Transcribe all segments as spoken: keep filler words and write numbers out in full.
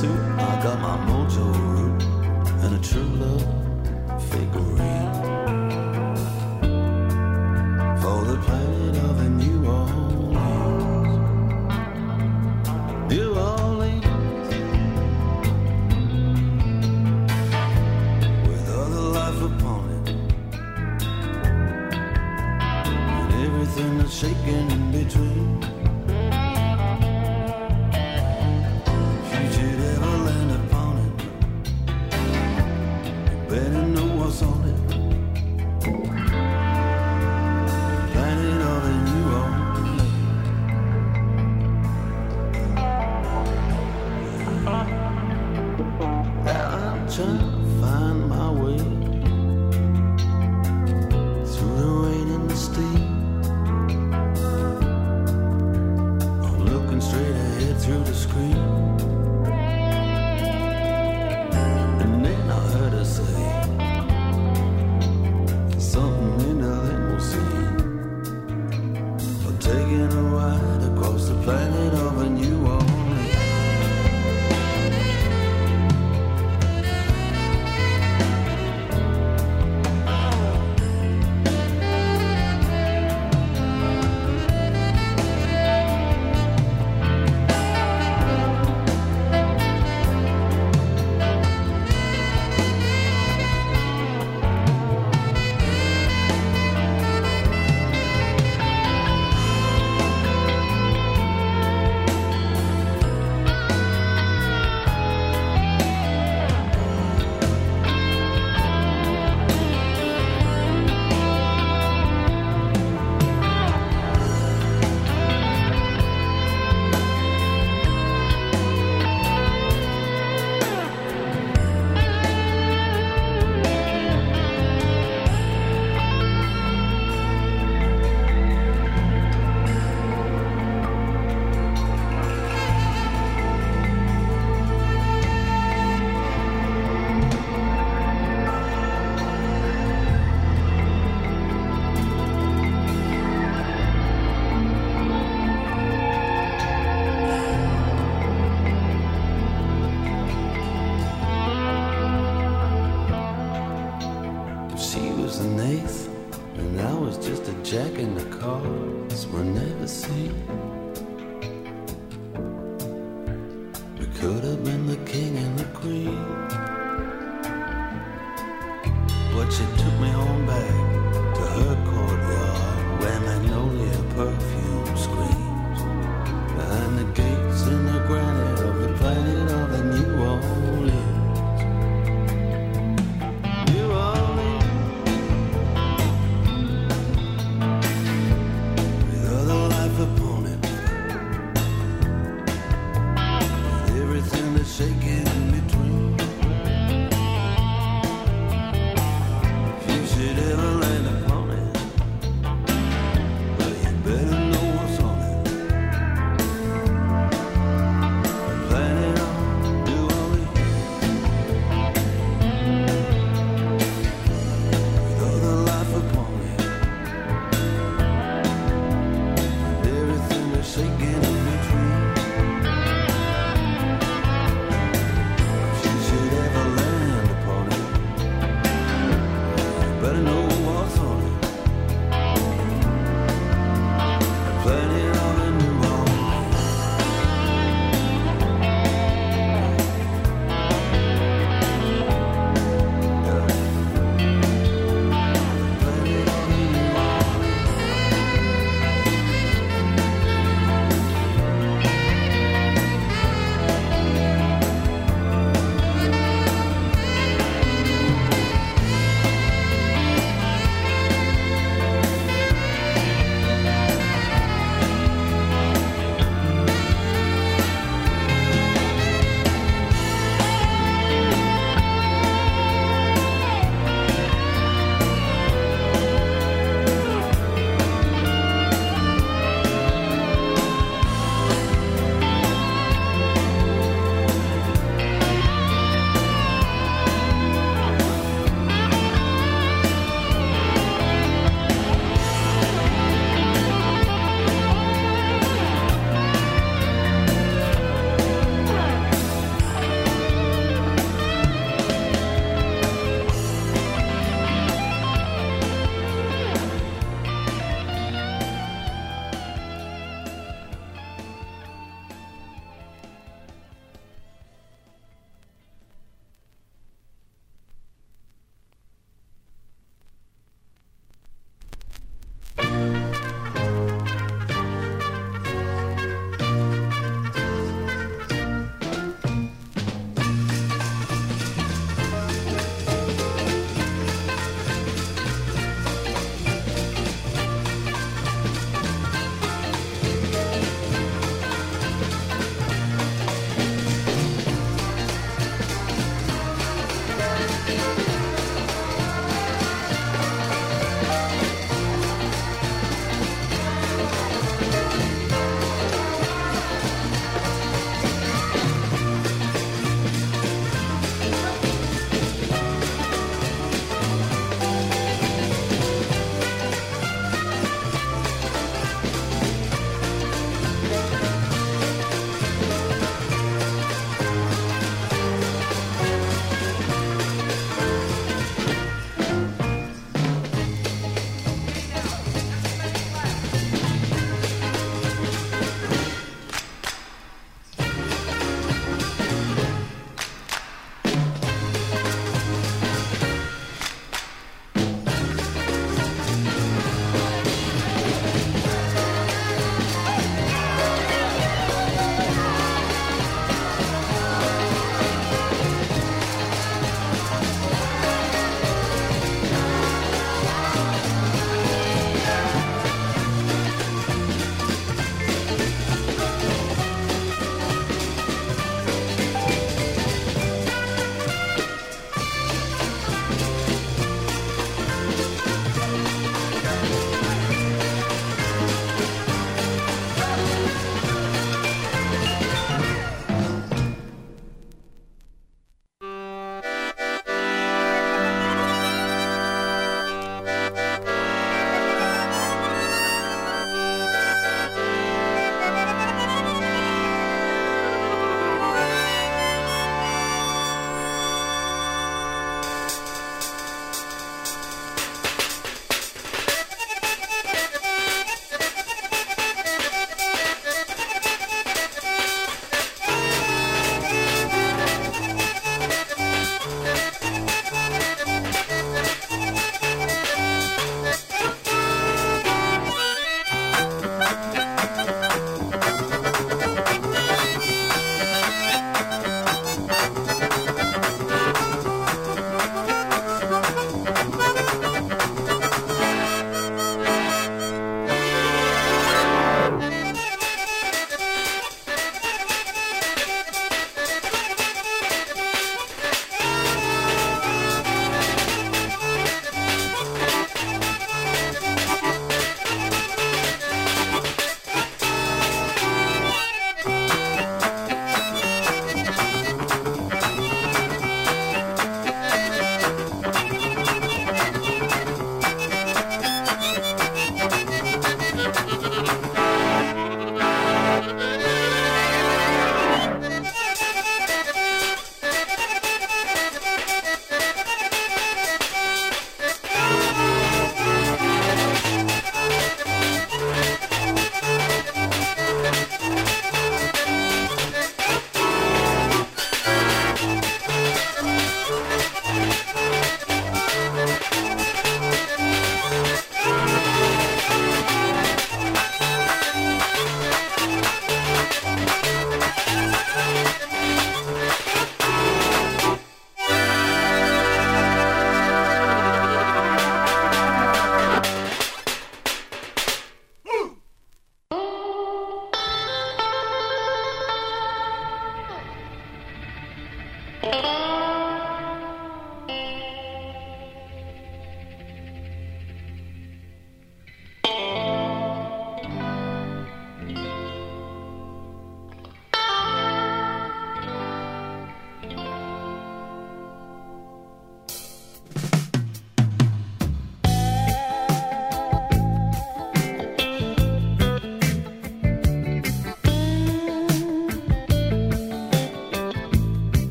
suit, I got my mojo root and a true love figurine for the planet of a New Orleans. New Orleans, with other life upon it, and everything that's shaking in between. On it, planet of a New Orleans. I'm trying to find my way through the rain and the steam. I'm looking straight ahead through the screen, and then I heard her say something in the limousine, or taking a ride across the planet of a New Orleans. Jack in the cars were never seen. We could have been the king and the queen, but she took me on back to her courtyard where magnolia perfume screams behind the gates in the granite of the planet of a New Orleans. Shaking in between. If you should ever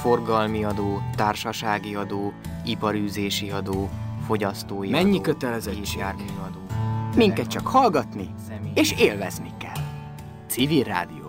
forgalmi adó, társasági adó, iparűzési adó, fogyasztói Mennyi adó, kötelezettség? és járműadó. Minket csak hallgatni és élvezni kell. Civil rádióadó.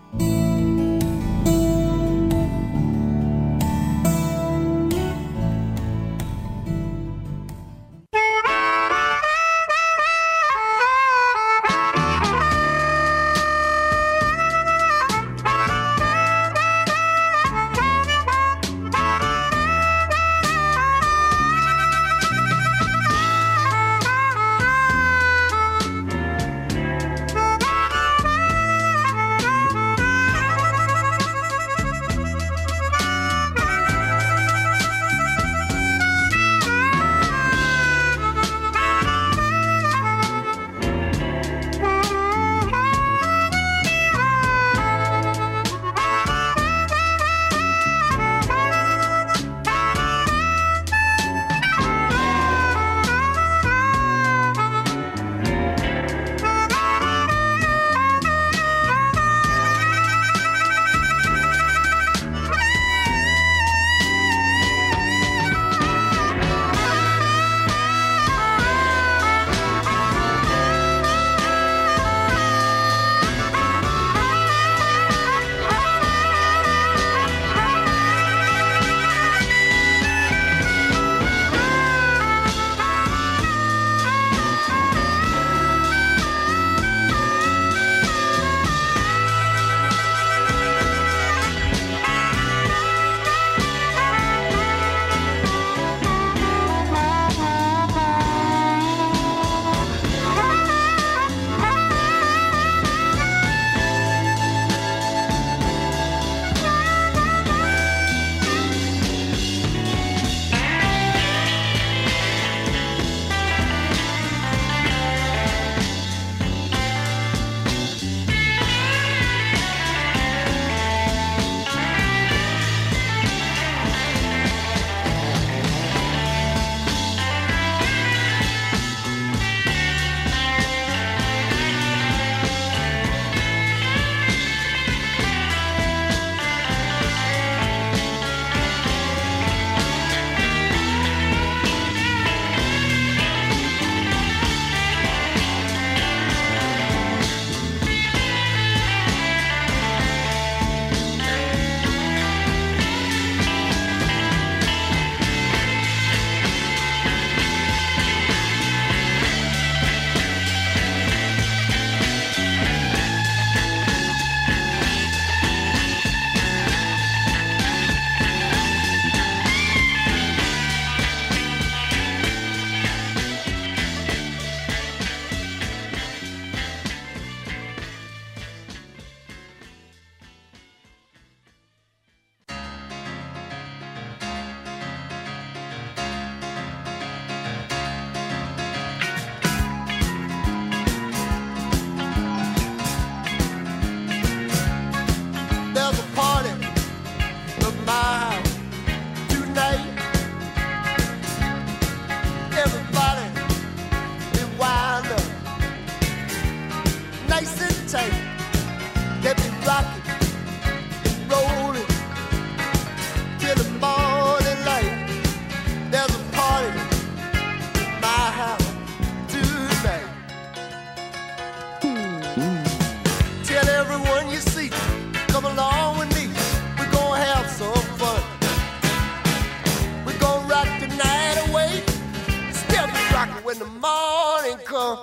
When the morning comes,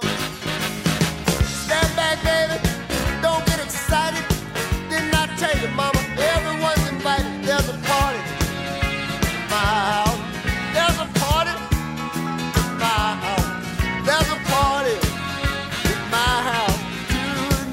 stand back, baby, don't get excited. Didn't I tell you, mama, everyone's invited. There's a party in my house. There's a party in my house. There's a party in my house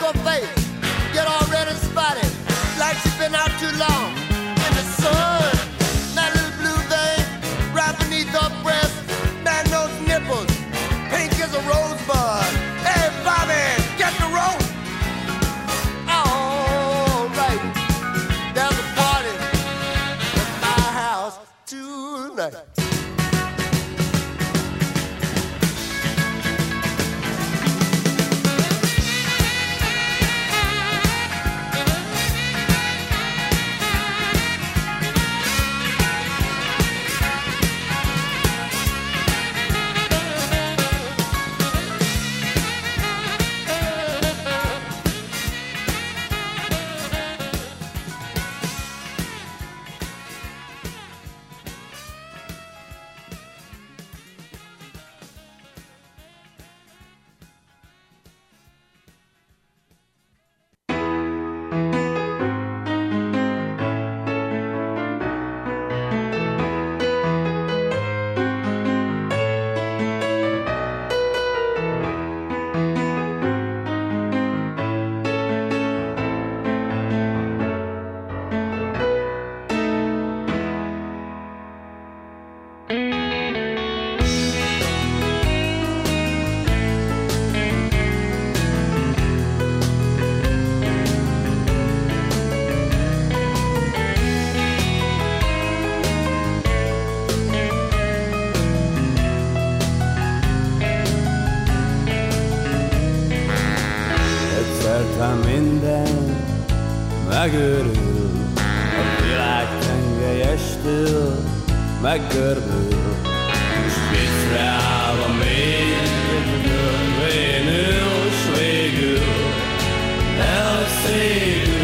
her face, get all red and spotted, like she's been out too long in the sun. That little blue vein right beneath her breast, man, those nipples, pink as a rosebud. Hey, Bobby, get the rope. All right, there's a party at my house tonight. Minden megőrül, a világ tengelyestől meggörbül, és viccre állva még végül, s végül elszégül.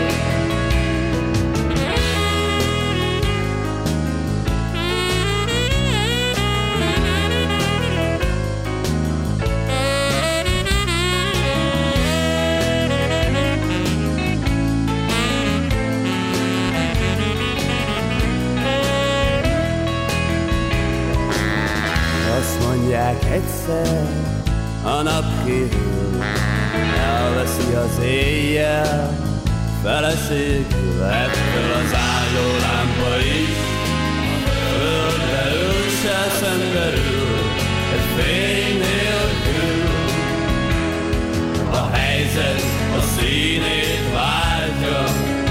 Mondják egyszer, a nap kívül elveszi az éjjel feleségül, ettől az ágyó lámpa is a földre ő se szenderül, egy fény nélkül. A helyzet a színét váltja,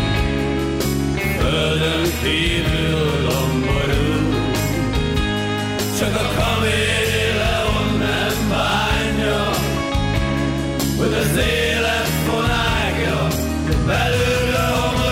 földön kívül domborul, csak a kaméleon nem bánja, hogy az élet fonágja belőle homorul.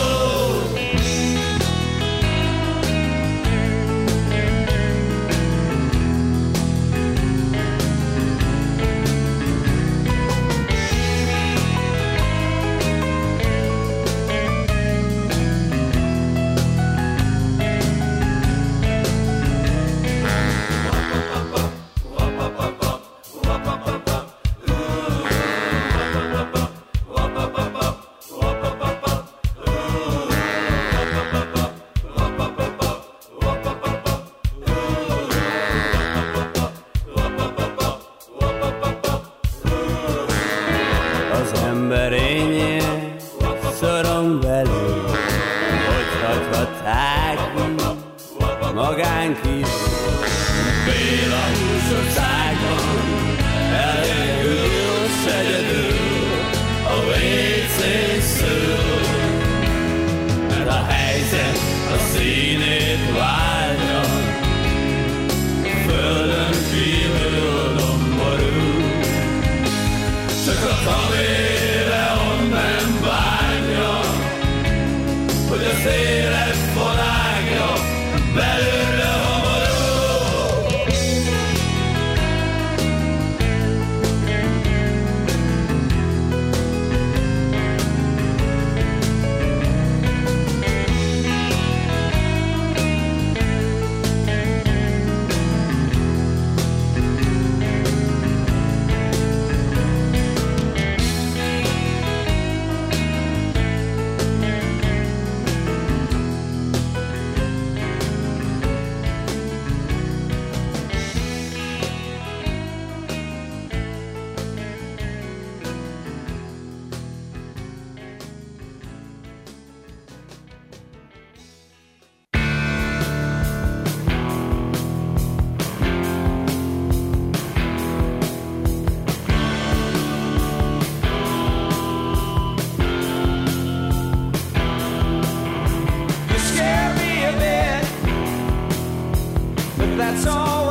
Magán kívül, Béla húsországban elégül, s egyedül a vécén szül, mert a helyzet a színét váltja, földön kívül domborul, csak a kaméleon nem bánja, hogy az élet fonágja belőle homorul. that's all